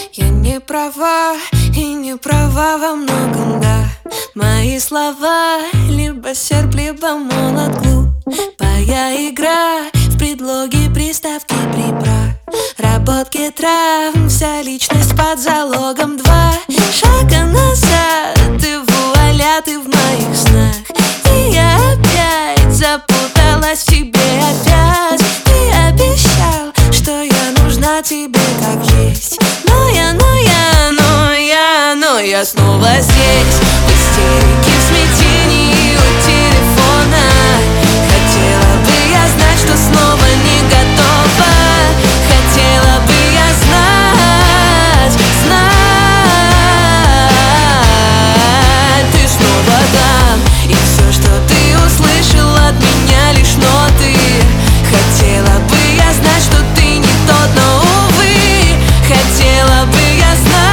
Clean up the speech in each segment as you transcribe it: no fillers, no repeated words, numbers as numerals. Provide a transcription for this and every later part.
Я не права и не права во многом, да. Мои слова либо серп, либо молот, глупая игра в предлоге, приставки, проработки травм. Вся личность под залогом. Два шага назад, ты вуаля, ты в моих снах. И я опять запуталась в тебе опять. Ты обещал, что я нужна тебе как есть. Но я снова здесь, в истерике, в смятении у телефона. Хотела бы я знать, что снова не готова. Хотела бы я знать, ты снова там. И все, что ты услышал от меня, лишь ноты. Хотела бы я знать, что ты не тот, но увы. Хотела бы я знать.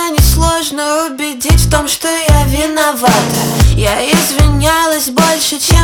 Убедить в том, что я виновата. Я извинялась больше, чем